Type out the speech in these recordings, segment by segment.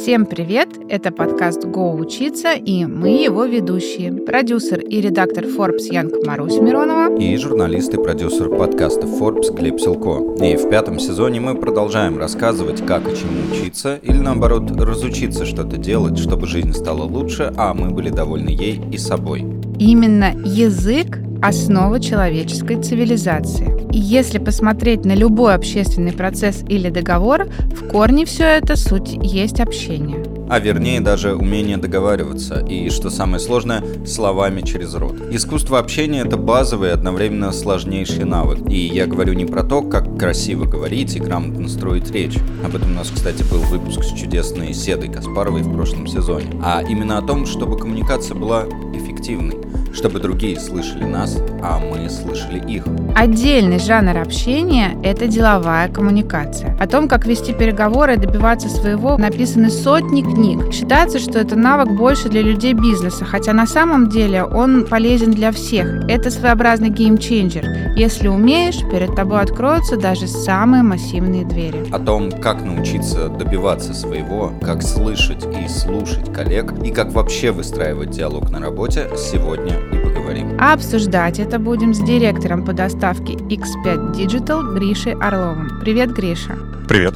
Всем привет! Это подкаст «Го учиться» и мы его ведущие. Продюсер и редактор Forbes Янг Маруся Миронова. И журналист и продюсер подкаста Forbes Глеб Силко. И в 5 сезоне мы продолжаем рассказывать, как и чему учиться, или наоборот, разучиться что-то делать, чтобы жизнь стала лучше, а мы были довольны ей и собой. Именно язык – основа человеческой цивилизации. И если посмотреть на любой общественный процесс или договор, в корне все это суть есть общение. А вернее даже умение договариваться, и, что самое сложное, словами через рот. Искусство общения – это базовый и одновременно сложнейший навык. И я говорю не про то, как красиво говорить и грамотно строить речь. Об этом у нас, кстати, был выпуск с чудесной Седой Каспаровой в прошлом сезоне. А именно о том, чтобы коммуникация была эффективной, чтобы другие слышали нас, а мы слышали их. Отдельный жанр общения – это деловая коммуникация. О том, как вести переговоры и добиваться своего, написаны сотни книг. Считается, что это навык больше для людей бизнеса, хотя на самом деле он полезен для всех. Это своеобразный геймченджер. Если умеешь, перед тобой откроются даже самые массивные двери. О том, как научиться добиваться своего, как слышать и слушать коллег, и как вообще выстраивать диалог на работе, сегодня и поговорим. А обсуждать это будем с директором по доставке X5 Digital Гришей Орловым. Привет, Гриша. Привет.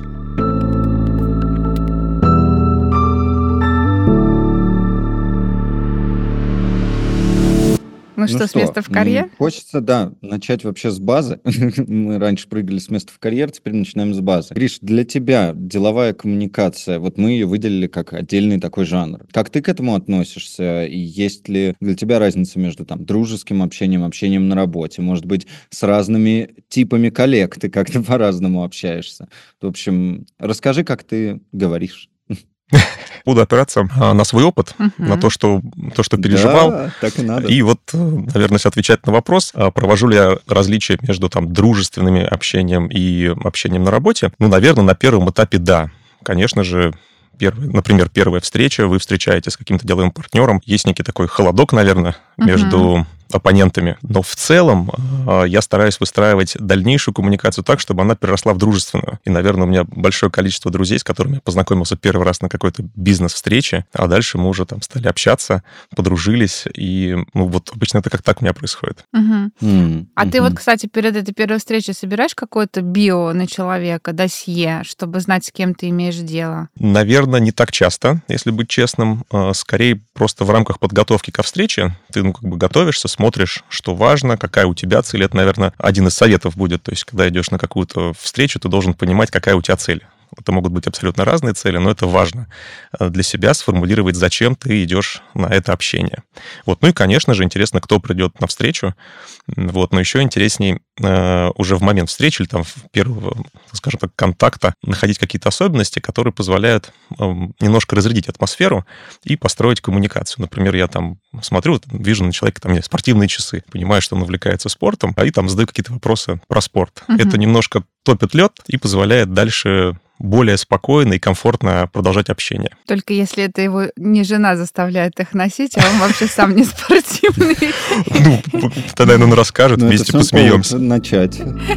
Ну что, с места в карьер? Хочется, да, начать вообще с базы. Мы раньше прыгали с места в карьер, теперь начинаем с базы. Гриш, для тебя деловая коммуникация, вот мы ее выделили как отдельный такой жанр. Как ты к этому относишься? И есть ли для тебя разница между там дружеским общением, общением на работе? Может быть, с разными типами коллег ты как-то по-разному общаешься? В общем, расскажи, как ты говоришь. Буду опираться на свой опыт, на то, что переживал. Да, так и надо. И вот, наверное, если отвечать на вопрос, провожу ли я различия между там дружественным общением и общением на работе, наверное, на первом этапе да. Конечно же, например, первая встреча, вы встречаетесь с каким-то деловым партнером, есть некий такой холодок, наверное, между оппонентами. Но в целом я стараюсь выстраивать дальнейшую коммуникацию так, чтобы она переросла в дружественную. И, наверное, у меня большое количество друзей, с которыми я познакомился первый раз на какой-то бизнес-встрече, а дальше мы уже там стали общаться, подружились, и вот обычно это как так у меня происходит. А ты вот, кстати, перед этой первой встречей собираешь какое-то био на человека, досье, чтобы знать, с кем ты имеешь дело? Наверное, не так часто, если быть честным. Скорее, просто в рамках подготовки ко встрече ты, готовишься, смотришь, что важно, какая у тебя цель. Это, наверное, один из советов будет. То есть, когда идешь на какую-то встречу, ты должен понимать, какая у тебя цель. Это могут быть абсолютно разные цели, но это важно для себя сформулировать, зачем ты идешь на это общение. Ну и, конечно же, интересно, кто придет на встречу. Но еще интересней уже в момент встречи или там в первого, скажем так, контакта находить какие-то особенности, которые позволяют немножко разрядить атмосферу и построить коммуникацию. Например, я там смотрю, вижу на человека, там есть спортивные часы, понимаю, что он увлекается спортом, и там задаю какие-то вопросы про спорт. Это немножко топит лед и позволяет дальше более спокойно и комфортно продолжать общение. Только если это его не жена заставляет их носить, а он вообще сам не спортивный. Тогда он расскажет, вместе посмеемся. Начать.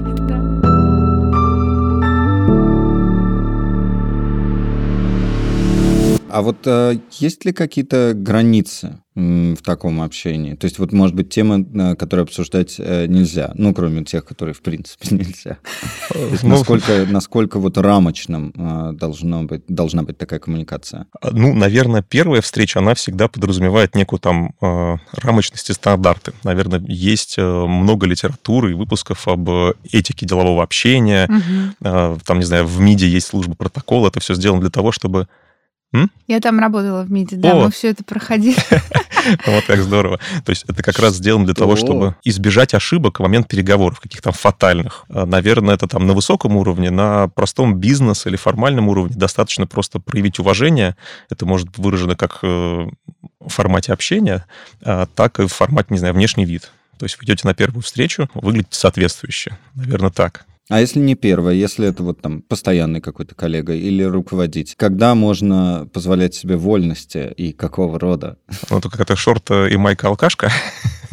А вот есть ли какие-то границы в таком общении? То есть, может быть, темы, которые обсуждать нельзя, кроме тех, которые, в принципе, нельзя. То есть, насколько рамочным должна быть такая коммуникация? Наверное, первая встреча, она всегда подразумевает некую там рамочность и стандарты. Наверное, есть много литературы и выпусков об этике делового общения. Там, не знаю, в МИДе есть служба протокола. Это все сделано для того, чтобы... Я там работала в МИДе, да, мы все это проходили. Вот как здорово. То есть это как раз сделано для того, чтобы избежать ошибок в момент переговоров, каких-то там фатальных. Наверное, это там на высоком уровне, на простом бизнес- или формальном уровне достаточно просто проявить уважение. Это может быть выражено как в формате общения, так и в формате, не знаю, внешний вид. То есть вы идете на первую встречу, выглядите соответствующе. Наверное, так. А если не первое, если это постоянный какой-то коллега или руководитель, когда можно позволять себе вольности и какого рода? Это какая-то шорт и майка-алкашка.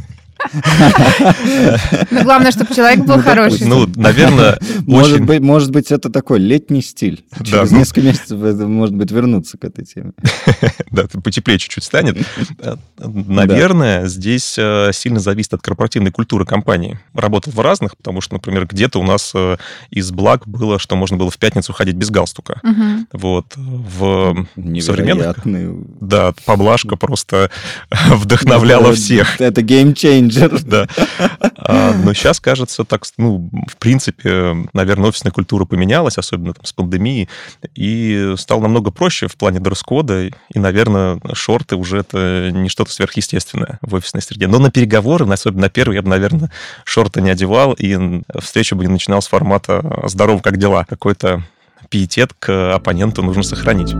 Но главное, чтобы человек был хороший. Ну, наверное, Может быть, это такой летний стиль. Через несколько месяцев, может быть, вернуться к этой теме. Да, потеплее чуть-чуть станет. Наверное, здесь сильно зависит от корпоративной культуры компании. Работал в разных, потому что, например, где-то у нас из благ было, что можно было в пятницу ходить без галстука. Вот. В современных... Да, поблажка просто вдохновляла всех. Это геймчейнджер. Да. Но сейчас, кажется, так, ну, в принципе, наверное, офисная культура поменялась, особенно там, с пандемией, и стало намного проще в плане дресс-кода, и, наверное, шорты уже это не что-то сверхъестественное в офисной среде. Но на переговоры, особенно на первые, я бы, наверное, шорты не одевал, и встречу бы не начинал с формата «здорово, как дела?». Какой-то пиетет к оппоненту нужно сохранить.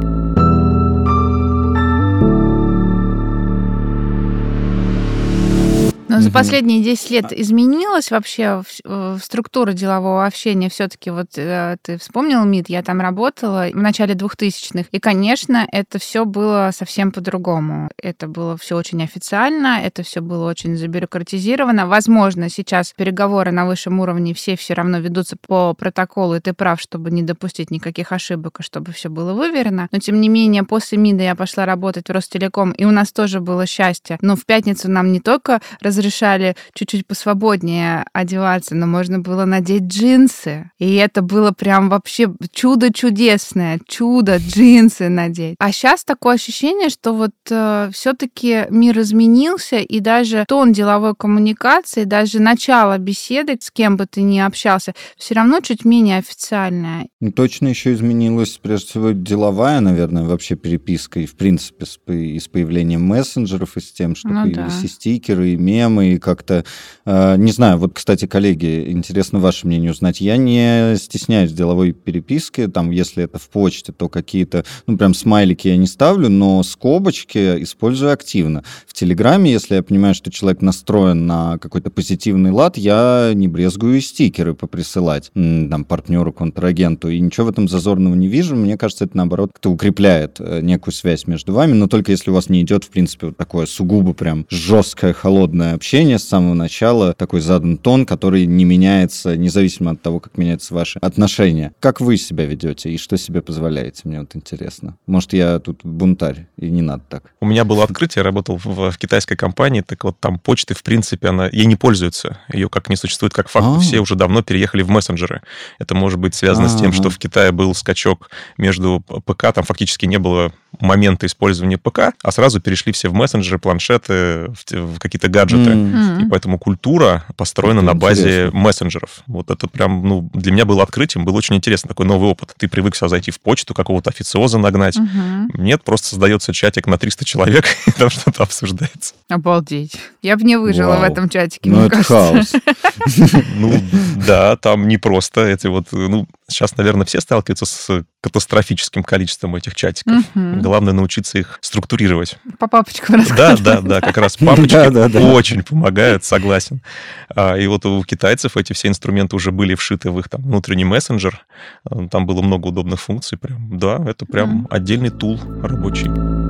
Но за последние 10 лет изменилась вообще структура делового общения? Все-таки вот ты вспомнил МИД, я там работала в начале 2000-х, и, конечно, это все было совсем по-другому. Это было все очень официально, это все было очень забюрократизировано. Возможно, сейчас переговоры на высшем уровне все равно ведутся по протоколу, и ты прав, чтобы не допустить никаких ошибок, и чтобы все было выверено. Но, тем не менее, после МИДа я пошла работать в Ростелеком, и у нас тоже было счастье. Но в пятницу нам не только разрешали чуть-чуть посвободнее одеваться, но можно было надеть джинсы. И это было прям вообще чудо чудесное. Чудо джинсы надеть. А сейчас такое ощущение, что вот все-таки мир изменился, и даже тон деловой коммуникации, даже начало беседы, с кем бы ты ни общался, все равно чуть менее официальное. Ну, точно еще изменилась, прежде всего, деловая, наверное, вообще переписка. И, в принципе, с появлением мессенджеров, и с тем, что появились и стикеры, и мемы, и как-то... Не знаю, вот, кстати, коллеги, интересно ваше мнение узнать. Я не стесняюсь деловой переписки, там, если это в почте, то какие-то, ну, прям смайлики я не ставлю, но скобочки использую активно. В Телеграме, если я понимаю, что человек настроен на какой-то позитивный лад, я не брезгую и стикеры поприсылать, там, партнеру, контрагенту, и ничего в этом зазорного не вижу. Мне кажется, это, наоборот, как-то укрепляет некую связь между вами, но только если у вас не идет, в принципе, вот такое сугубо прям жесткое, холодное общение с самого начала, такой задан тон, который не меняется, независимо от того, как меняются ваши отношения. Как вы себя ведете и что себе позволяете? Мне вот интересно. Может, я тут бунтарь, и не надо так. У меня было открытие, я работал в китайской компании, так вот там почты, в принципе, ей не пользуются. Ее как не существует как факт. Все уже давно переехали в мессенджеры. Это может быть связано с тем, что в Китае был скачок между ПК, там фактически не было момента использования ПК, а сразу перешли все в мессенджеры, планшеты, в какие-то гаджеты. И поэтому культура построена на базе мессенджеров. Вот это прям, ну, для меня было открытием, был очень интересный такой новый опыт. Ты привык сюда зайти в почту, какого-то официоза нагнать. Нет, просто создается чатик на 300 человек, и там что-то обсуждается. Обалдеть. Я бы не выжила в этом чатике, ну, мне это кажется. хаос. Ну, да, там не просто эти вот... Ну, сейчас, наверное, все сталкиваются с катастрофическим количеством этих чатиков. Главное научиться их структурировать. По папочкам раскладывать. Да, как раз папочки очень помогают, согласен. И вот у китайцев эти все инструменты уже были вшиты в их там внутренний мессенджер. Там было много удобных функций. Прям, да, это прям отдельный тул рабочий.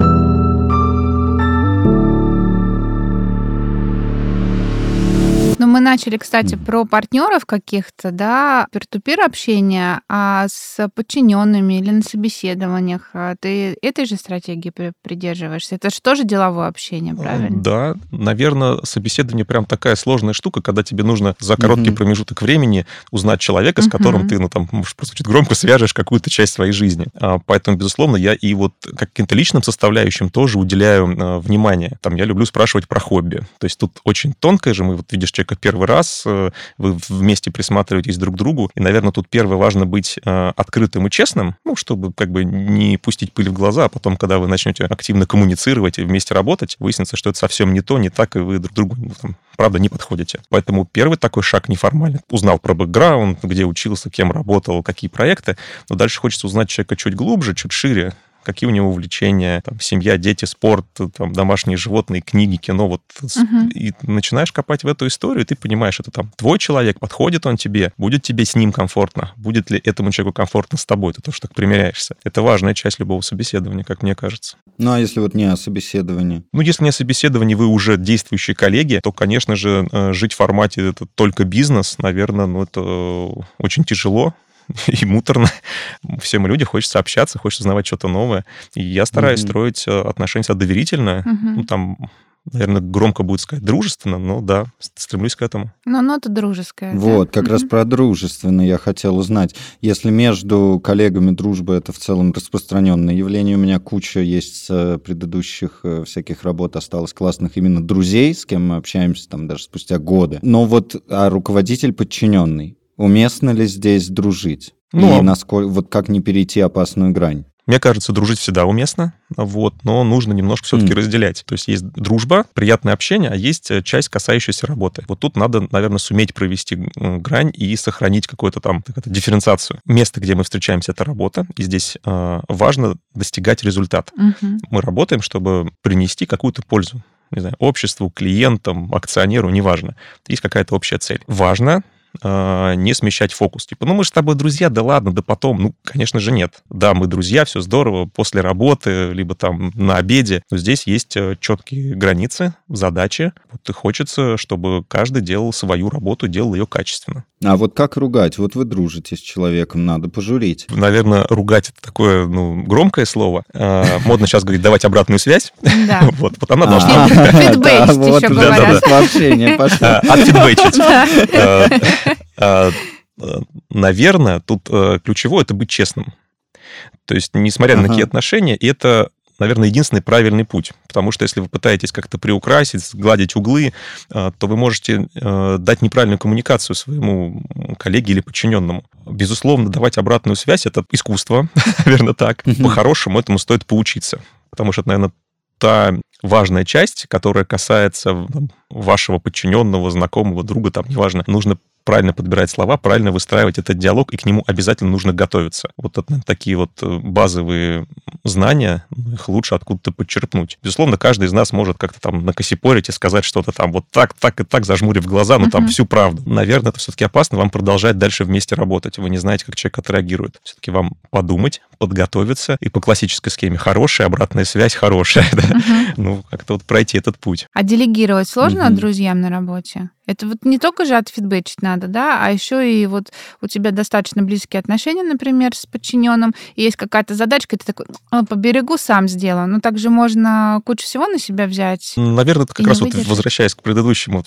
Ну, мы начали, кстати, про партнеров каких-то, да, пир-ту-пир общения, а с подчиненными или на собеседованиях ты этой же стратегии придерживаешься? Это же тоже деловое общение, правильно? Да, наверное, собеседование прям такая сложная штука, когда тебе нужно за короткий промежуток времени узнать человека, с которым ты, ну, там, может, просто чуть громко свяжешь какую-то часть своей жизни. Поэтому, безусловно, я и вот каким-то личным составляющим тоже уделяю внимание. Там я люблю спрашивать про хобби. То есть тут очень тонкое же, мы вот видишь человека первый раз, вы вместе присматриваетесь друг к другу, и, наверное, тут первое важно быть открытым и честным, ну, чтобы как бы не пустить пыль в глаза, а потом, когда вы начнете активно коммуницировать и вместе работать, выяснится, что это совсем не то, не так, и вы друг другу, ну, там, правда, не подходите. Поэтому первый такой шаг неформальный. Узнал про бэкграунд, где учился, кем работал, какие проекты, но дальше хочется узнать человека чуть глубже, чуть шире, какие у него увлечения, там, семья, дети, спорт, там, домашние животные, книги, кино. Вот. И начинаешь копать в эту историю, и ты понимаешь, это там твой человек, подходит он тебе, будет тебе с ним комфортно, будет ли этому человеку комфортно с тобой, ты тоже так примеряешься. Это важная часть любого собеседования, как мне кажется. Ну, а если вот не о собеседовании? Ну, если не о собеседовании, вы уже действующие коллеги, то, конечно же, жить в формате это только бизнес, наверное, ну, это очень тяжело и муторно. Всем людям хочется общаться, хочется узнавать что-то новое. И я стараюсь строить отношения доверительно. Ну, там, наверное, громко будет сказать дружественно, но да, стремлюсь к этому. Но нота дружеская. Вот, да? как раз про дружественно я хотел узнать. Если между коллегами дружба — это в целом распространенное явление, у меня куча есть с предыдущих всяких работ осталось классных именно друзей, с кем мы общаемся там даже спустя годы. Но вот руководитель-подчиненный, уместно ли здесь дружить? Ну, и насколько, вот как не перейти опасную грань? Мне кажется, дружить всегда уместно, вот, но нужно немножко все-таки разделять. То есть есть дружба, приятное общение, а есть часть, касающаяся работы. Вот тут надо, наверное, суметь провести грань и сохранить какую-то там дифференциацию. Место, где мы встречаемся, это работа, и здесь важно достигать результата. Мы работаем, чтобы принести какую-то пользу. Не знаю, обществу, клиентам, акционеру, неважно. Есть какая-то общая цель. Важно не смещать фокус. Типа, ну мы же с тобой друзья, да ладно, да потом. Ну, конечно же, нет. Да, мы друзья, все здорово, после работы, либо там на обеде. Но здесь есть четкие границы, задачи. Вот и хочется, чтобы каждый делал свою работу, делал ее качественно. А вот как ругать? Вот вы дружите с человеком, надо пожурить. Наверное, ругать — это такое, громкое слово. Модно сейчас говорить «давать обратную связь». Да. Вот она должна... Фидбэчить еще говорят. Общение пошло. Отфидбэчить. Наверное, тут ключевое — это быть честным. То есть, несмотря на такие отношения, это, наверное, единственный правильный путь. Потому что если вы пытаетесь как-то приукрасить, сгладить углы, то вы можете дать неправильную коммуникацию своему коллеге или подчиненному. Безусловно, давать обратную связь — это искусство, наверное, так. По-хорошему этому стоит поучиться. Потому что это, наверное, та важная часть, которая касается вашего подчиненного, знакомого, друга, там, неважно. Нужно правильно подбирать слова, правильно выстраивать этот диалог, и к нему обязательно нужно готовиться. Вот это такие вот базовые знания, их лучше откуда-то подчерпнуть. Безусловно, каждый из нас может как-то там накосипорить и сказать что-то там вот так и так, зажмурив глаза, но там всю правду. Наверное, это все-таки опасно вам продолжать дальше вместе работать. Вы не знаете, как человек отреагирует. Все-таки вам подумать, подготовиться, и по классической схеме хорошая, обратная связь хорошая. Ну, как-то вот пройти этот путь. А делегировать сложно друзьям на работе? Это вот не только же отфидбэчить надо, да, а еще и вот у тебя достаточно близкие отношения, например, с подчиненным, и есть какая-то задачка, и ты такой, по берегу сам сделаю. Ну, также можно кучу всего на себя взять. Наверное, это как раз вот возвращаясь к предыдущему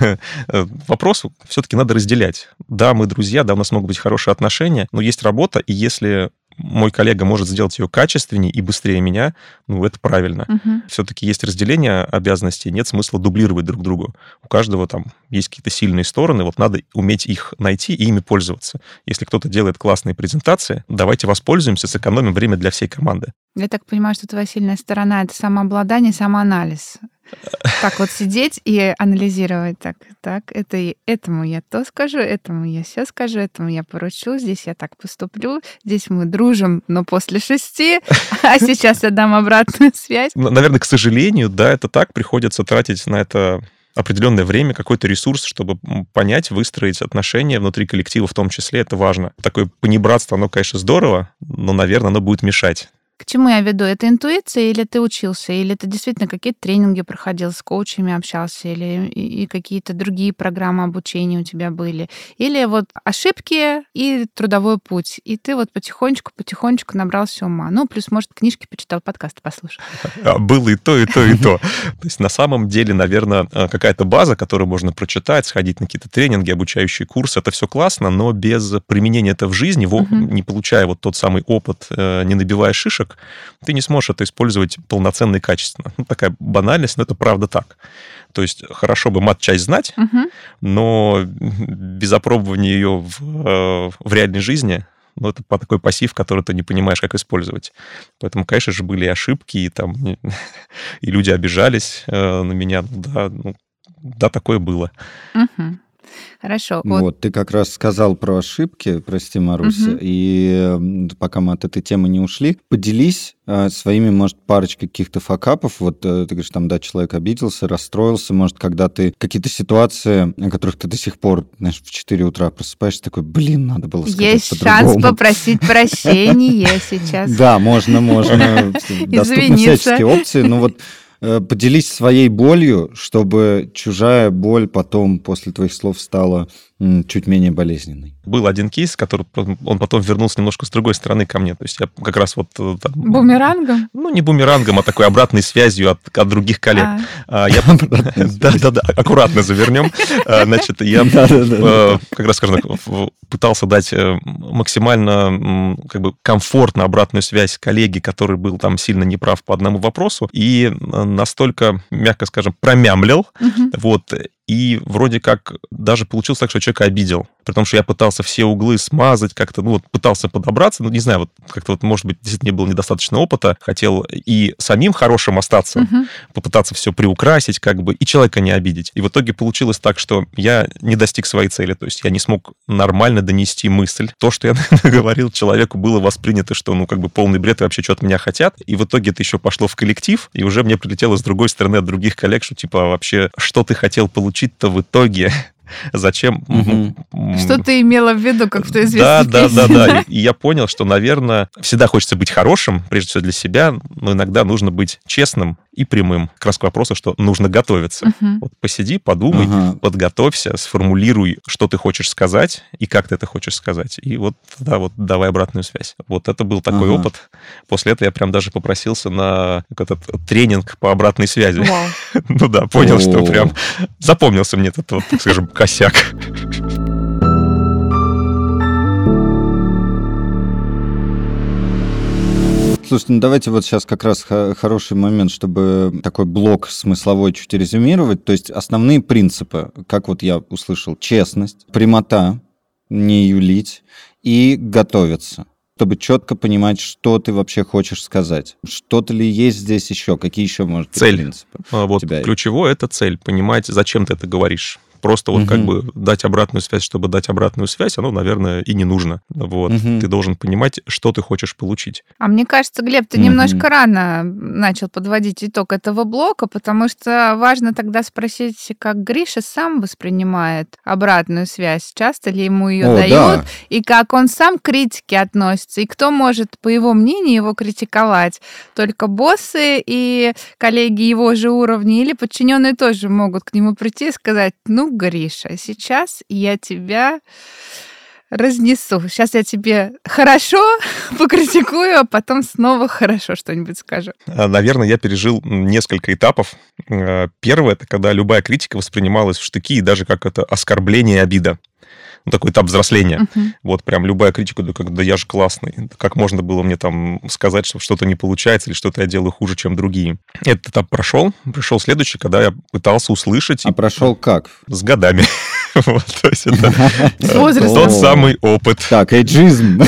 вопросу, все-таки надо разделять. Да, мы друзья, да, у нас могут быть хорошие отношения, но есть работа, и если мой коллега может сделать ее качественнее и быстрее меня, ну, это правильно. Все-таки есть разделение обязанностей, нет смысла дублировать друг другу. У каждого там есть какие-то сильные стороны, вот надо уметь их найти и ими пользоваться. Если кто-то делает классные презентации, давайте воспользуемся, сэкономим время для всей команды. Я так понимаю, что твоя сильная сторона — это самообладание, самоанализ. Так вот сидеть и анализировать. Так, этому я то скажу, этому я все скажу, этому я поручу, здесь я так поступлю, здесь мы дружим, но после 6, а сейчас я дам обратную связь. Наверное, к сожалению, да, это так, приходится тратить на это определенное время, какой-то ресурс, чтобы понять, выстроить отношения внутри коллектива в том числе, это важно. Такое понебратство, оно, конечно, здорово, но, наверное, оно будет мешать. К чему я веду? Это интуиция или ты учился? Или ты действительно какие-то тренинги проходил, с коучами общался? Или и какие-то другие программы обучения у тебя были? Или вот ошибки и трудовой путь? И ты вот потихонечку набрался ума. Ну, плюс, может, книжки почитал, подкасты послушал. Было и то, и то, и то. То есть на самом деле, наверное, какая-то база, которую можно прочитать, сходить на какие-то тренинги, обучающие курсы, это все классно, но без применения это в жизни, не получая вот тот самый опыт, не набивая шишек, ты не сможешь это использовать полноценно и качественно. Ну, такая банальность, но это правда так. То есть хорошо бы мат-часть знать, но без опробования ее в реальной жизни, ну, это такой пассив, который ты не понимаешь, как использовать. Поэтому, конечно же, были и ошибки, и там и люди обижались на меня. Да, такое было. Хорошо. Вот, ты как раз сказал про ошибки, прости, Маруся, и пока мы от этой темы не ушли, поделись своими, может, парочкой каких-то факапов. Вот ты говоришь, там, да, человек обиделся, расстроился, может, когда ты какие-то ситуации, о которых ты до сих пор, знаешь, в 4 утра просыпаешься, такой, блин, надо было сказать Есть по-другому. шанс попросить прощения сейчас. Да, можно. Доступны всяческие опции, но вот поделись своей болью, чтобы чужая боль потом после твоих слов стала чуть менее болезненной. Был один кейс, который он потом вернулся немножко с другой стороны ко мне. То есть я как раз вот... Там, бумерангом? Ну, не бумерангом, а такой обратной связью от других коллег. Да-да-да, аккуратно завернем. Значит, я как раз, скажем так, пытался дать максимально как бы комфортно обратную связь коллеге, который был там сильно неправ по одному вопросу, и настолько, мягко скажем, промямлил, вот, и вроде как даже получилось так, что человека обидел. При том, что я пытался все углы смазать, как-то, ну, вот, пытался подобраться, ну, не знаю, вот, как-то вот, может быть, действительно не было недостаточно опыта, хотел и самим хорошим остаться, попытаться все приукрасить, как бы, и человека не обидеть. И в итоге получилось так, что я не достиг своей цели, то есть я не смог нормально донести мысль. То, что я говорил человеку, было воспринято, что, ну, как бы полный бред, и вообще что от меня хотят. И в итоге это еще пошло в коллектив, и уже мне прилетело с другой стороны от других коллег, что, типа, вообще, что ты хотел получить-то в итоге? Зачем? Что ты имела в виду, как в той известной песне? Да. И я понял, что, наверное, всегда хочется быть хорошим, прежде всего для себя, но иногда нужно быть честным и прямым. Как раз к вопросу, что нужно готовиться. Вот посиди, подумай, подготовься, сформулируй, что ты хочешь сказать и как ты это хочешь сказать. И вот тогда вот давай обратную связь. Вот это был такой опыт. После этого я прям даже попросился на этот тренинг по обратной связи. Ну да, понял, что прям запомнился мне этот, вот, так скажем, косяк. Слушайте, ну давайте вот сейчас как раз хороший момент, чтобы такой блок смысловой чуть резюмировать. То есть основные принципы, как вот я услышал, честность, прямота, не юлить и готовиться, чтобы четко понимать, что ты вообще хочешь сказать. Что-то ли есть здесь еще? Какие еще, может быть, принципы? Вот ключевое — это цель, понимать, зачем ты это говоришь. Просто вот как бы дать обратную связь, чтобы дать обратную связь, оно, наверное, и не нужно. Вот. Ты должен понимать, что ты хочешь получить. А мне кажется, Глеб, ты немножко рано начал подводить итог этого блока, потому что важно тогда спросить, как Гриша сам воспринимает обратную связь, часто ли ему ее дают, и как он сам к критике относится, и кто может, по его мнению, его критиковать. Только боссы и коллеги его же уровня или подчиненные тоже могут к нему прийти и сказать: ну, Гриша, сейчас я тебя разнесу. Сейчас я тебе хорошо покритикую, а потом снова хорошо что-нибудь скажу. Наверное, я пережил несколько этапов. Первое — это когда любая критика воспринималась в штыки и даже как это оскорбление и обида. Ну, такой этап взросления. Вот прям любая критика, да я же классный. Как можно было мне там сказать, что что-то не получается или что-то я делаю хуже, чем другие. Этот этап прошел. Пришел следующий, когда я пытался услышать. А прошел как? С годами. То есть это возраст. Тот самый опыт. Так, эйджизм.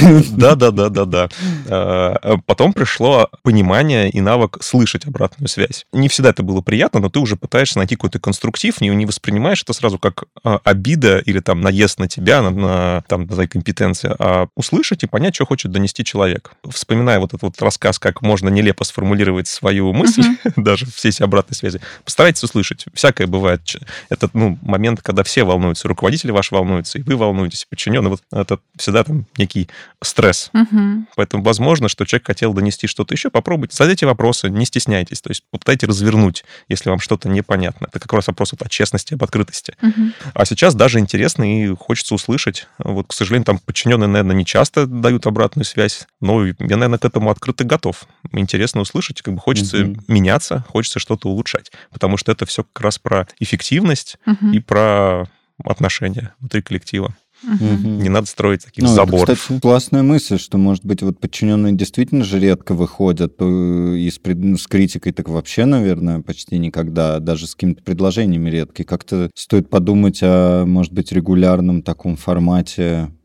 Да. Потом пришло понимание и навык слышать обратную связь. Не всегда это было приятно, но ты уже пытаешься найти какой-то конструктив, не воспринимаешь это сразу как обида или там наезд на тебя, на твои компетенции, а услышать и понять, что хочет донести человек. Вспоминая вот этот вот рассказ, как можно нелепо сформулировать свою мысль, даже все эти обратной связи, постарайтесь услышать. Всякое бывает. Это момент, когда все волнуются. Руководители ваши волнуются, и вы волнуетесь, подчиненные. Вот это всегда там некий стресс. Поэтому возможно, что человек хотел донести что-то еще. Попробуйте, задайте вопросы, не стесняйтесь. То есть попытайтесь развернуть, если вам что-то непонятно. Это как раз вопрос о честности, об открытости. А сейчас даже интересно и хочется услышать. Вот, к сожалению, там подчиненные, наверное, не часто дают обратную связь, но я, наверное, к этому открыто готов. Интересно услышать, как бы хочется меняться, хочется что-то улучшать. Потому что это все как раз про эффективность и про отношения внутри коллектива. Не надо строить таких заборов. Это, кстати, классная мысль, что, может быть, вот подчиненные действительно же редко выходят и с критикой так вообще, наверное, почти никогда, даже с какими-то предложениями редко. И как-то стоит подумать о, может быть, регулярном таком формате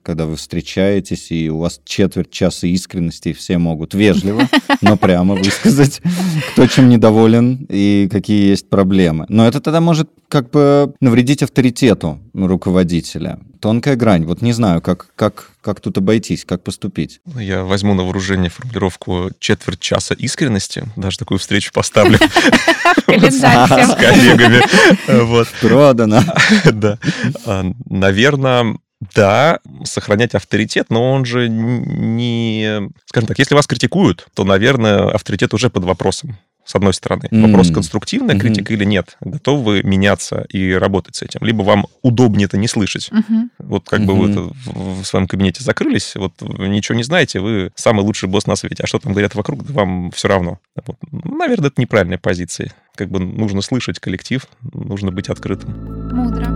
когда вы встречаетесь, и у вас четверть часа искренности, и все могут вежливо, но прямо высказать, кто чем недоволен и какие есть проблемы. Но это тогда может как бы навредить авторитету руководителя. Тонкая грань. Вот не знаю, как тут обойтись, как поступить. Я возьму на вооружение формулировку четверть часа искренности. Даже такую встречу поставлю с коллегами. Продано. Да. Наверное, да, сохранять авторитет, но он же не... Скажем так, если вас критикуют, то, наверное, авторитет уже под вопросом. С одной стороны. Вопрос, конструктивная критика или нет. Готовы вы меняться и работать с этим? Либо вам удобнее это не слышать. Вот как бы вы в своем кабинете закрылись, вот вы ничего не знаете, вы самый лучший босс на свете. А что там говорят вокруг, вам все равно. Вот. Наверное, это неправильная позиция. Как бы нужно слышать коллектив, нужно быть открытым. Мудро.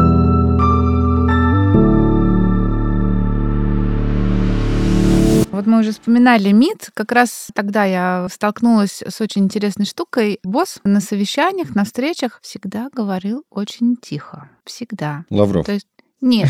Вот мы уже вспоминали МИД. Как раз тогда я столкнулась с очень интересной штукой. Босс на совещаниях, на встречах всегда говорил очень тихо. Всегда. Лавров. То есть нет,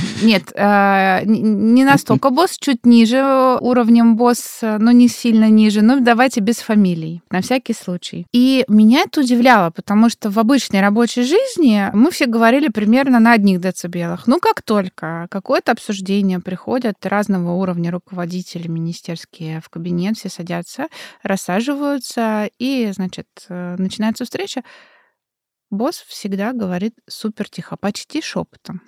не настолько босс, чуть ниже уровнем босс, но не сильно ниже. Ну, давайте без фамилий, на всякий случай. И меня это удивляло, потому что в обычной рабочей жизни мы все говорили примерно на одних децибелах. Ну, как только какое-то обсуждение приходят разного уровня руководители министерские в кабинет, все садятся, рассаживаются, и, значит, начинается встреча. Босс всегда говорит супер тихо, почти шепотом.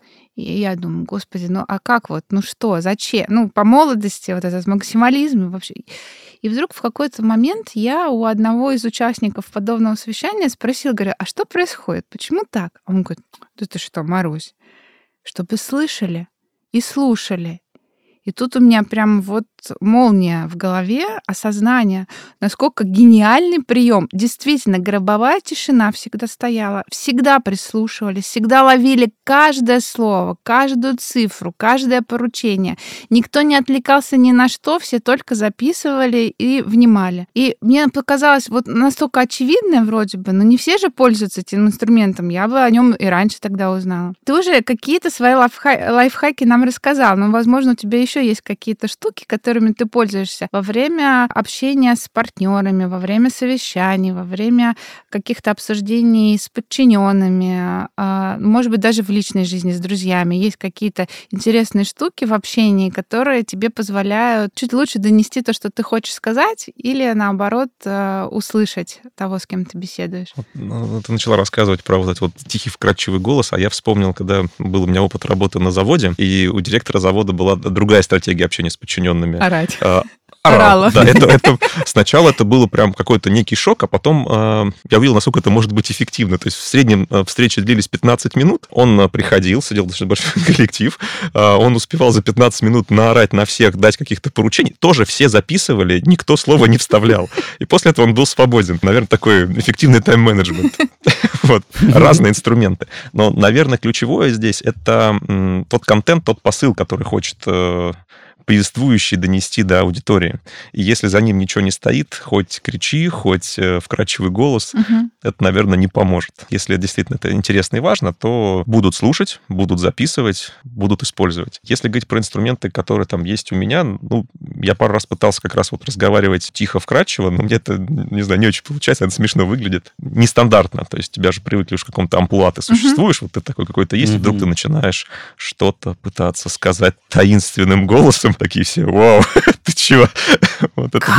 И я думаю, господи, ну а как вот, ну что, зачем? Ну, по молодости вот этот максимализм вообще. И вдруг в какой-то момент я у одного из участников подобного совещания спросила, говорю, а что происходит? Почему так? А он говорит, да ты что, Марусь, чтобы слышали и слушали. И тут у меня прям вот молния в голове, осознание, насколько гениальный прием. Действительно, гробовая тишина всегда стояла, всегда прислушивались, всегда ловили каждое слово, каждую цифру, каждое поручение. Никто не отвлекался ни на что, все только записывали и внимали. И мне показалось вот настолько очевидное вроде бы, но не все же пользуются этим инструментом. Я бы о нем и раньше тогда узнала. Ты уже какие-то свои лайфхаки нам рассказал, но, возможно, у тебя еще есть какие-то штуки, которыми ты пользуешься во время общения с партнерами, во время совещаний, во время каких-то обсуждений с подчиненными, может быть, даже в личной жизни с друзьями. Есть какие-то интересные штуки в общении, которые тебе позволяют чуть лучше донести то, что ты хочешь сказать, или, наоборот, услышать того, с кем ты беседуешь. Ты начала рассказывать про вот этот вот тихий, вкрадчивый голос, а я вспомнил, когда был у меня опыт работы на заводе, и у директора завода была другая стратегия общения с подчиненными. Орать. Орала. Да, сначала это было прям какой-то некий шок, а потом я увидел, насколько это может быть эффективно. То есть в среднем встречи длились 15 минут. Он приходил, сидел достаточно большой коллектив, он успевал за 15 минут наорать на всех, дать каких-то поручений. Тоже все записывали, никто слова не вставлял. И после этого он был свободен. Наверное, такой эффективный тайм-менеджмент. Вот. Разные инструменты. Но, наверное, ключевое здесь — это тот контент, тот посыл, который хочет повествующий донести до аудитории. И если за ним ничего не стоит, хоть кричи, хоть вкрадчивый голос, это, наверное, не поможет. Если действительно это интересно и важно, то будут слушать, будут записывать, будут использовать. Если говорить про инструменты, которые там есть у меня, ну, я пару раз пытался как раз вот разговаривать тихо, вкрадчиво, но мне это, не знаю, не очень получается, это смешно выглядит. Нестандартно, то есть тебя же привыкли уж в каком-то амплуа ты существуешь, вот ты такой какой-то есть, и вдруг ты начинаешь что-то пытаться сказать таинственным голосом, такие все, вау, ты чего? Вот это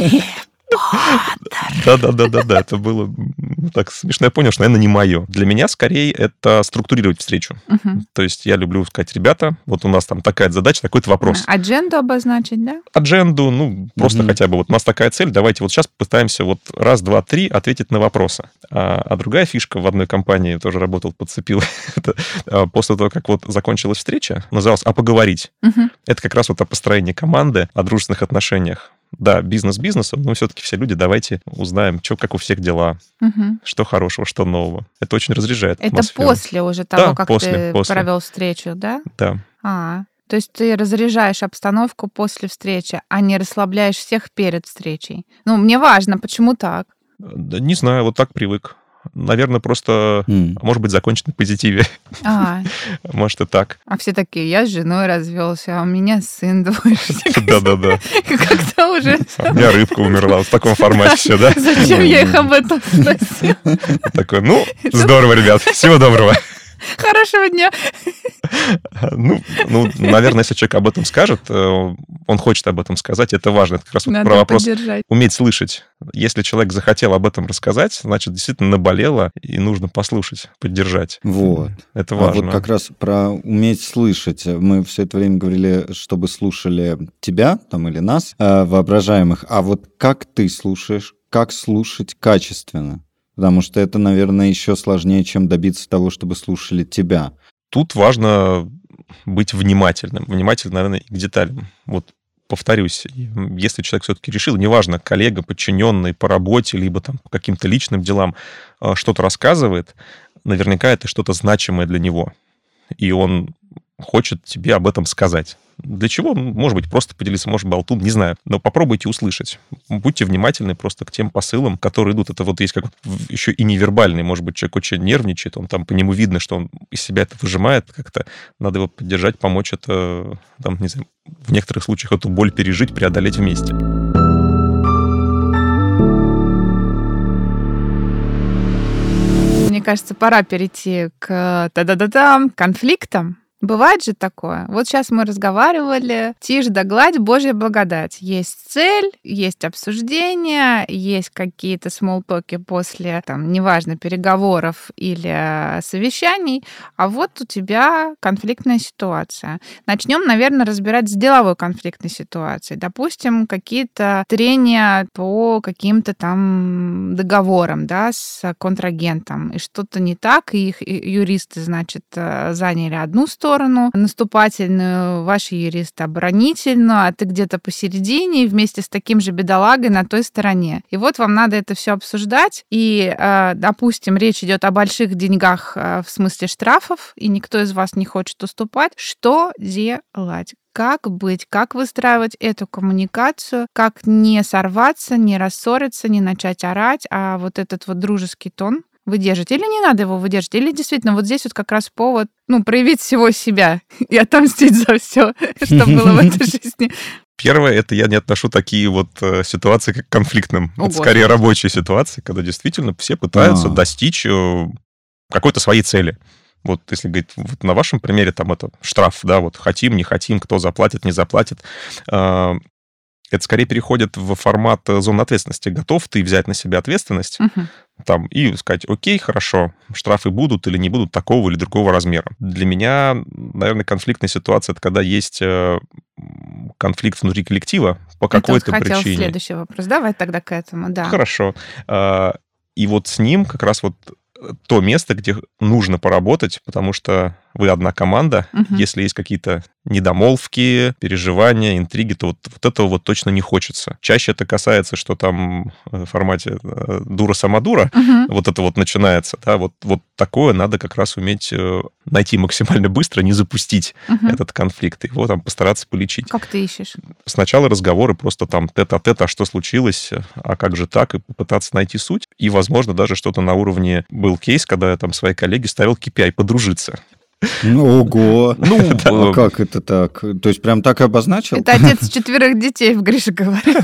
Да, это было так смешно. Я понял, что, наверное, не мое. Для меня, скорее, это структурировать встречу. То есть я люблю сказать, ребята, вот у нас там такая задача, такой-то вопрос. Адженду обозначить, да? Адженду, ну, просто хотя бы вот у нас такая цель, давайте вот сейчас попытаемся вот раз, два, три ответить на вопросы. А другая фишка в одной компании, тоже работал, подцепил, после того, как вот закончилась встреча, называлась «А поговорить». Это как раз вот о построении команды, о дружественных отношениях. Да, бизнес бизнесом, но все-таки все люди, давайте узнаем, как у всех дела, что хорошего, что нового. Это очень разряжает атмосферу. Это после уже того, как ты провел встречу, да? Да. То есть ты разряжаешь обстановку после встречи, а не расслабляешь всех перед встречей. Ну, мне важно, почему так? Не знаю, вот так привык. наверное, просто, может быть, закончит на позитиве. Может, и так. А все такие, я с женой развелся, а у меня сын двоечник. Да-да-да. Как-то уже... У меня рыбка умерла. В таком формате все, да? Зачем я их об этом спросил? Такой, здорово, ребят, всего доброго. Хорошего дня. Наверное, если человек об этом скажет, он хочет об этом сказать, это важно. Это как раз про вопрос уметь слышать. Если человек захотел об этом рассказать, значит, действительно наболело, и нужно послушать, поддержать. Вот. Это важно. А вот как раз про уметь слышать. Мы все это время говорили, чтобы слушали тебя там или нас, воображаемых. А вот как ты слушаешь, как слушать качественно? Потому что это, наверное, еще сложнее, чем добиться того, чтобы слушали тебя. Тут важно быть внимательным. Внимательным, наверное, и к деталям. Вот повторюсь, если человек все-таки решил, неважно, коллега, подчиненный по работе, либо там по каким-то личным делам что-то рассказывает, наверняка это что-то значимое для него. И он хочет тебе об этом сказать. Для чего? Может быть, просто поделиться, может, болтун, не знаю. Но попробуйте услышать. Будьте внимательны просто к тем посылам, которые идут. Это вот есть как еще и невербальный. Может быть, человек очень нервничает, он там по нему видно, что он из себя это выжимает как-то. Надо его поддержать, помочь это, там, не знаю, в некоторых случаях эту боль пережить, преодолеть вместе. Мне кажется, пора перейти к конфликтам. Бывает же такое. Вот сейчас мы разговаривали, тишь да гладь, Божья благодать. Есть цель, есть обсуждение, есть какие-то смолтоки после, там, неважно, переговоров или совещаний, а вот у тебя конфликтная ситуация. Начнем, наверное, разбирать с деловой конфликтной ситуацией. Допустим, какие-то трения по каким-то там договорам, да, с контрагентом, и что-то не так, и их юристы, значит, заняли одну сторону, наступательную, ваши юристы оборонительную, а ты где-то посередине вместе с таким же бедолагой на той стороне. И вот вам надо это все обсуждать, и, допустим, речь идет о больших деньгах в смысле штрафов, и никто из вас не хочет уступать. Что делать? Как быть, как выстраивать эту коммуникацию, как не сорваться, не рассориться, не начать орать, а вот этот вот дружеский тон выдержать. Или не надо его выдержать, или действительно вот здесь вот как раз повод, проявить всего себя и отомстить за все, что было в этой жизни. Первое, это я не отношу такие вот ситуации как к конфликтным. Это скорее рабочие ситуации, когда действительно все пытаются достичь какой-то своей цели. Вот если говорить вот на вашем примере, там это штраф, да, вот хотим, не хотим, кто заплатит, не заплатит. Это скорее переходит в формат зоны ответственности. Готов ты взять на себя ответственность там, и сказать, окей, хорошо, штрафы будут или не будут такого или другого размера. Для меня, наверное, конфликтная ситуация — это когда есть конфликт внутри коллектива по какой-то причине. Хотел следующий вопрос. Давай тогда к этому, да. Хорошо. И вот с ним как раз вот то место, где нужно поработать, потому что вы одна команда. Если есть какие-то недомолвки, переживания, интриги, то вот этого вот точно не хочется. Чаще это касается, что там в формате дура сама дура, вот это вот начинается. Да, вот такое надо как раз уметь найти максимально быстро, не запустить этот конфликт, его там постараться полечить. Как ты ищешь? Сначала разговоры просто там тет-а-тет, а что случилось, а как же так, и попытаться найти суть. И, возможно, даже что-то на уровне... Был кейс, когда я там своей коллеге ставил KPI подружиться. Ого! А как это так? То есть прям так и обозначил? Это отец 4 детей, в Грише говорит.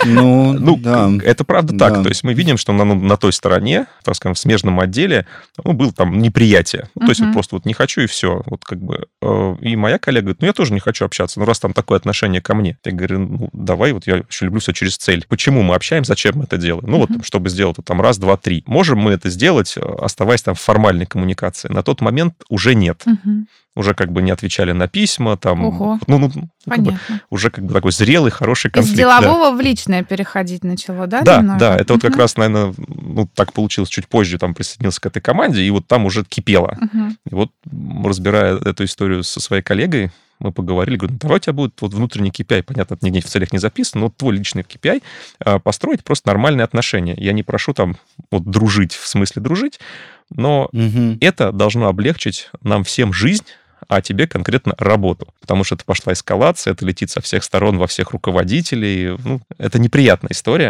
Да. Это правда так. То есть мы видим, что на той стороне, так скажем, в смежном отделе, было там неприятие. То есть просто вот не хочу, и все. Вот как бы. И моя коллега говорит, я тоже не хочу общаться, раз там такое отношение ко мне. Я говорю, давай, вот я очень люблю все через цель. Почему мы общаемся, зачем мы это делаем? Чтобы сделать там раз, два, три. Можем мы это сделать, оставаясь там в формальной коммуникации? На тот момент уже нет. Уже как бы не отвечали на письма, там, уже как бы такой зрелый, хороший конфликт. Из делового в личное переходить начало, да? Да, это вот как раз, наверное, так получилось чуть позже, там присоединился к этой команде, и вот там уже кипело. И вот, разбирая эту историю со своей коллегой, мы поговорили, говорю, давай у тебя будет вот внутренний KPI, понятно, это нигде в целях не записано, но твой личный KPI, построить просто нормальные отношения. Я не прошу там вот дружить, в смысле дружить, но это должно облегчить нам всем жизнь, а тебе конкретно работу. Потому что это пошла эскалация, это летит со всех сторон, во всех руководителей. Это неприятная история.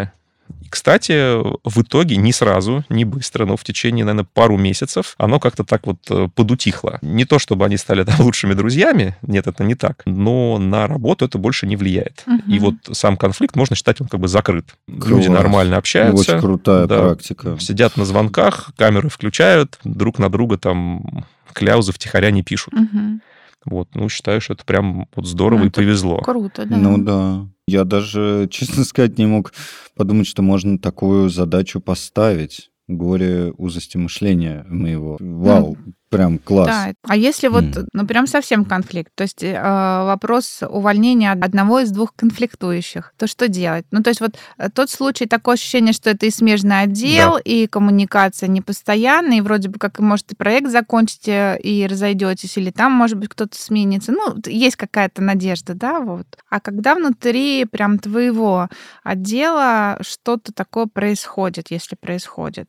И, кстати, в итоге не сразу, не быстро, но в течение, наверное, пару месяцев оно как-то так вот подутихло. Не то, чтобы они стали там лучшими друзьями, нет, это не так, но на работу это больше не влияет. И вот сам конфликт, можно считать, он как бы закрыт. Люди нормально общаются. Очень крутая практика. Сидят на звонках, камеры включают, друг на друга там кляузы втихаря не пишут. Вот, считаю, что это прям вот здорово и повезло. Круто, да. Ну да. Я даже, честно сказать, не мог подумать, что можно такую задачу поставить. Горе узости мышления моего. Вау, прям класс. Да. А если вот, прям совсем конфликт, то есть вопрос увольнения одного из двух конфликтующих, то что делать? То есть вот тот случай, такое ощущение, что это и смежный отдел, и коммуникация непостоянная, и вроде бы как, может, и проект закончите, и разойдетесь, или там, может быть, кто-то сменится. Есть какая-то надежда, да, вот. А когда внутри прям твоего отдела что-то такое происходит, если происходит,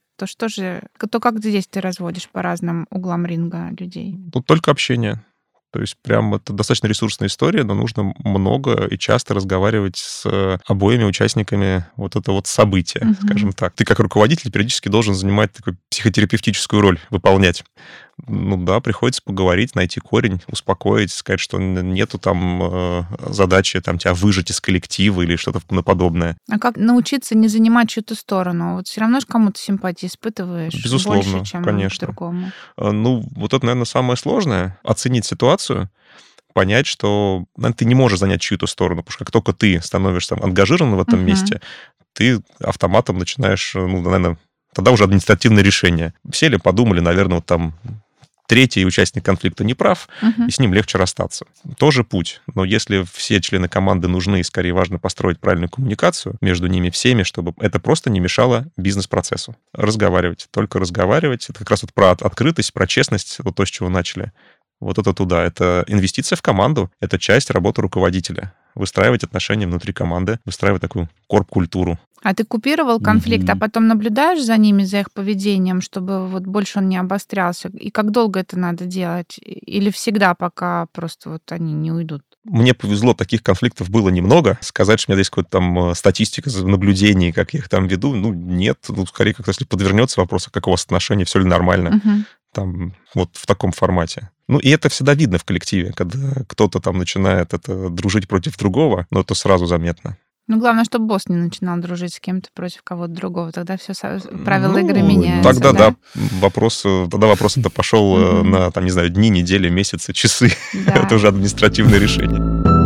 то как здесь ты разводишь по разным углам ринга людей? Тут только общение. То есть прям это достаточно ресурсная история, но нужно много и часто разговаривать с обоими участниками вот этого вот события, скажем так. Ты как руководитель периодически должен занимать такую психотерапевтическую роль, выполнять. Приходится поговорить, найти корень, успокоить, сказать, что нету там задачи тебя выжать из коллектива или что-то подобное. А как научиться не занимать чью-то сторону? Вот все равно же кому-то симпатии испытываешь. Безусловно, больше, чем конечно. другому. Вот это, наверное, самое сложное. Оценить ситуацию, понять, что ты не можешь занять чью-то сторону, потому что как только ты становишься ангажирован в этом месте, ты автоматом начинаешь, наверное, тогда уже административное решение. Сели, подумали, наверное, третий участник конфликта не прав, и с ним легче расстаться. Тоже путь. Но если все члены команды нужны, и скорее важно построить правильную коммуникацию между ними всеми, чтобы это просто не мешало бизнес-процессу. Разговаривать, только разговаривать. Это как раз вот про открытость, про честность, вот то, с чего начали. Вот это туда. Это инвестиция в команду, это часть работы руководителя. Выстраивать отношения внутри команды, выстраивать такую корп-культуру. А ты купировал конфликт, а потом наблюдаешь за ними, за их поведением, чтобы вот больше он не обострялся? И как долго это надо делать? Или всегда, пока просто вот они не уйдут? Мне повезло, таких конфликтов было немного. Сказать, что у меня здесь какая-то там статистика наблюдений, как я их там веду, нет. Скорее, как-то если подвернется вопрос, как у вас отношения, все ли нормально. Там вот в таком формате. И это всегда видно в коллективе, когда кто-то там начинает дружить против другого, но это сразу заметно. Главное, чтобы босс не начинал дружить с кем-то против кого-то другого. Тогда все правила игры меняются. Тогда вопрос это пошел на, дни, недели, месяцы, часы. Это уже административное решение.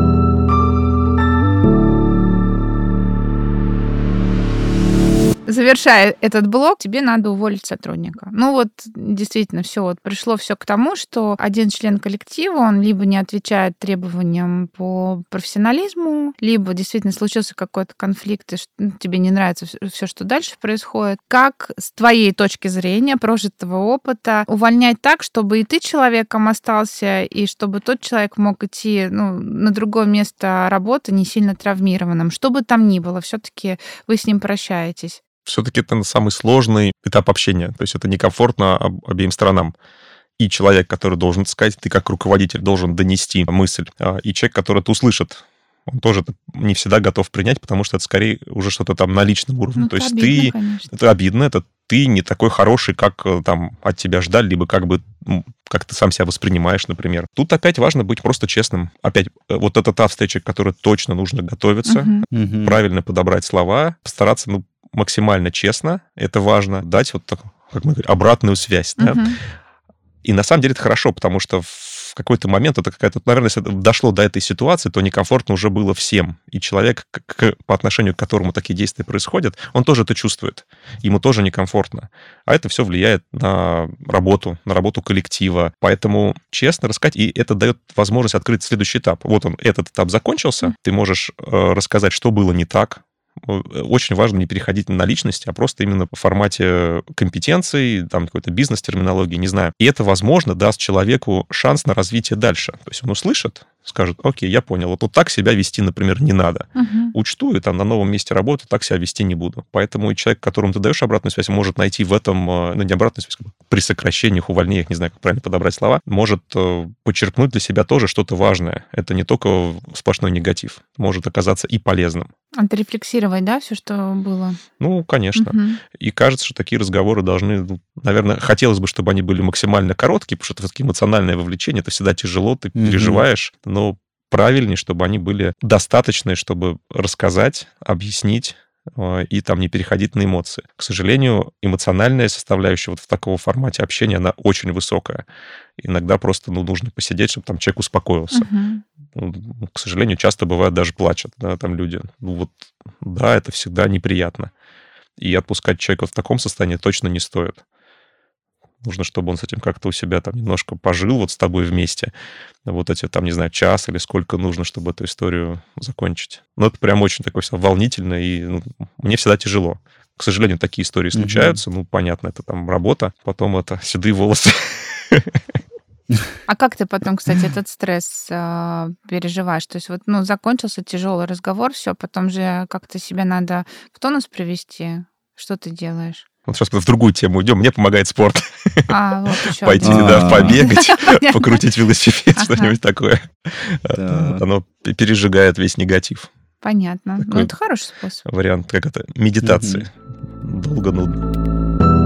Завершая этот блок, тебе надо уволить сотрудника. Действительно, пришло все к тому, что один член коллектива, он либо не отвечает требованиям по профессионализму, либо действительно случился какой-то конфликт, и тебе не нравится все, что дальше происходит. Как с твоей точки зрения, прожитого опыта, увольнять так, чтобы и ты человеком остался, и чтобы тот человек мог идти на другое место работы не сильно травмированным? Что бы там ни было, все-таки вы с ним прощаетесь. Все-таки это самый сложный этап общения. То есть это некомфортно обеим сторонам. И человек, который должен сказать, ты как руководитель должен донести мысль, и человек, который это услышит, он тоже это не всегда готов принять, потому что это скорее уже что-то там на личном уровне. То есть обидно, конечно. Это обидно, это ты не такой хороший, как там от тебя ждали, либо как ты сам себя воспринимаешь, например. Тут опять важно быть просто честным. Опять вот это та встреча, к которой точно нужно готовиться, правильно подобрать слова, постараться, максимально честно, это важно, дать как мы говорим, обратную связь. Да? И на самом деле это хорошо, потому что в какой-то момент это какая-то, наверное, если дошло до этой ситуации, то некомфортно уже было всем. И человек, по отношению к которому такие действия происходят, он тоже это чувствует. Ему тоже некомфортно. А это все влияет на работу коллектива. Поэтому честно рассказать, и это дает возможность открыть следующий этап. Вот этот этап закончился, ты можешь рассказать, что было не так. Очень важно не переходить на личности, а просто именно в формате компетенций, там какой-то бизнес-терминологии, не знаю. И это, возможно, даст человеку шанс на развитие дальше. То есть он услышит, скажет, окей, я понял, вот так себя вести, например, не надо. Учту, и там на новом месте работы так себя вести не буду. Поэтому и человек, которому ты даешь обратную связь, может найти в этом, не обратную связь, при сокращениях, увольнениях, не знаю, как правильно подобрать слова, может почерпнуть для себя тоже что-то важное. Это не только сплошной негатив, может оказаться и полезным. Отрефлексировать, да, все, что было? Ну, конечно. И кажется, что такие разговоры должны, наверное, хотелось бы, чтобы они были максимально короткие, потому что это такие эмоциональное вовлечение, это всегда тяжело, ты переживаешь, но правильнее, чтобы они были достаточные, чтобы рассказать, объяснить и там не переходить на эмоции. К сожалению, эмоциональная составляющая вот в таком формате общения, она очень высокая. Иногда просто нужно посидеть, чтобы там человек успокоился. К сожалению, часто бывает даже плачут, да, там люди. Да, это всегда неприятно. И отпускать человека в таком состоянии точно не стоит. Нужно, чтобы он с этим как-то у себя там немножко пожил вот с тобой вместе. Вот эти там, не знаю, час или сколько нужно, чтобы эту историю закончить. Но это прям очень такое все волнительно, и мне всегда тяжело. К сожалению, такие истории случаются. Понятно, это там работа. Потом это седые волосы. А как ты потом, кстати, этот стресс переживаешь? То есть вот, закончился тяжелый разговор, все, потом же как-то себя надо в тонус привести. Что ты делаешь? Вот сейчас в другую тему идем. Мне помогает спорт. Вот еще. Пойти, побегать, покрутить велосипед, что-нибудь такое. Оно пережигает весь негатив. Понятно. Это хороший способ. Вариант, как это, медитации. Долго, нудно.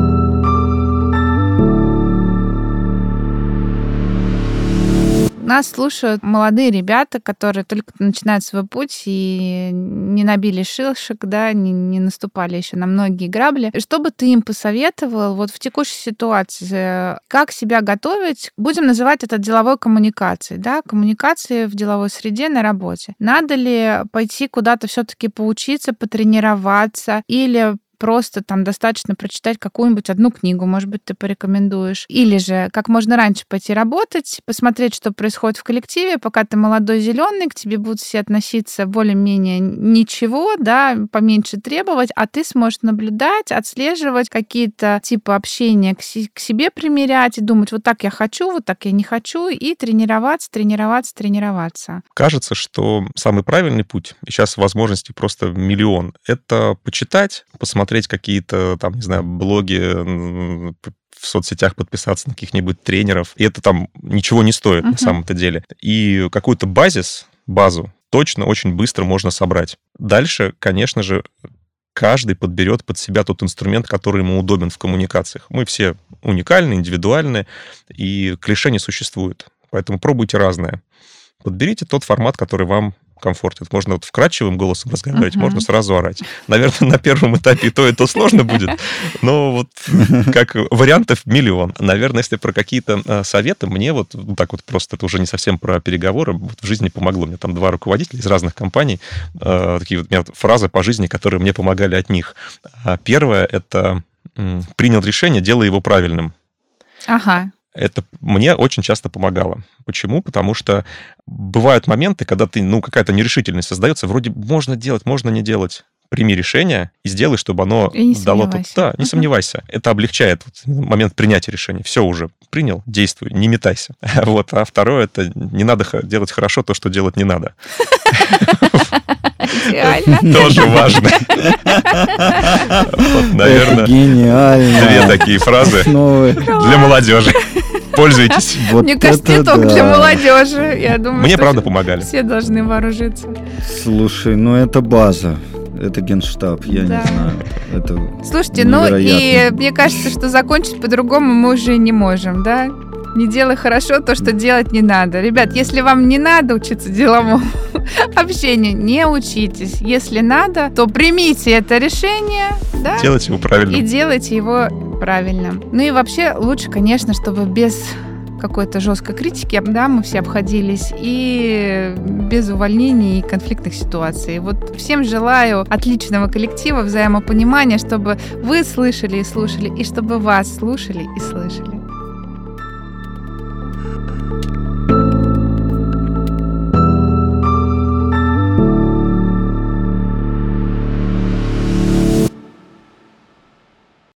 Нас слушают молодые ребята, которые только начинают свой путь и не набили шишек, да, не наступали еще на многие грабли. Что бы ты им посоветовал вот в текущей ситуации? Как себя готовить? Будем называть это деловой коммуникацией, да, коммуникацией в деловой среде на работе. Надо ли пойти куда-то все-таки поучиться, потренироваться или просто там достаточно прочитать какую-нибудь одну книгу, может быть, ты порекомендуешь. Или же как можно раньше пойти работать, посмотреть, что происходит в коллективе, пока ты молодой, зеленый, к тебе будут все относиться более-менее ничего, да, поменьше требовать, а ты сможешь наблюдать, отслеживать какие-то типы общения к себе примерять и думать, вот так я хочу, вот так я не хочу, и тренироваться. Кажется, что самый правильный путь, и сейчас возможностей просто миллион, это почитать, посмотреть какие-то, там, не знаю, блоги, в соцсетях подписаться на каких-нибудь тренеров. И это там ничего не стоит на самом-то деле. И какую-то базу точно очень быстро можно собрать. Дальше, конечно же, каждый подберет под себя тот инструмент, который ему удобен в коммуникациях. Мы все уникальны, индивидуальны, и клише не существует. Поэтому пробуйте разное. Подберите тот формат, который вам комфортен. Можно вот вкрадчивым голосом разговаривать, можно сразу орать. Наверное, на первом этапе и то сложно будет, но вот как вариантов миллион. Наверное, если про какие-то советы, мне вот так вот просто, это уже не совсем про переговоры, вот в жизни помогло. Мне там 2 руководителя из разных компаний, такие вот у меня фразы по жизни, которые мне помогали от них. Первое — это принял решение, делай его правильным. Ага. Это мне очень часто помогало. Почему? Потому что бывают моменты, когда ты, какая-то нерешительность создается, вроде можно делать, можно не делать. Прими решение и сделай, чтобы оно дало... Да, не сомневайся. Это облегчает момент принятия решения. Все уже принял, действуй, не метайся. Вот. А второе, это не надо делать хорошо то, что делать не надо. Идеально. Тоже важно. Наверное, гениально. 2 такие фразы для молодежи. Пользуйтесь. Мне кажется, не только для молодежи. Я думаю, мне правда помогали. Все должны вооружиться. Слушай, это база. Это генштаб, я не знаю. Это слушайте, и мне кажется, что закончить по-другому мы уже не можем, да? Не делай хорошо то, что делать не надо. Ребят, если вам не надо учиться деловому общению, не учитесь. Если надо, то примите это решение, да? Делайте его правильно. И делайте его правильно. И вообще лучше, конечно, чтобы без какой-то жесткой критики, да, мы все обходились, и без увольнений и конфликтных ситуаций. Вот всем желаю отличного коллектива, взаимопонимания, чтобы вы слышали и слушали, и чтобы вас слушали и слышали.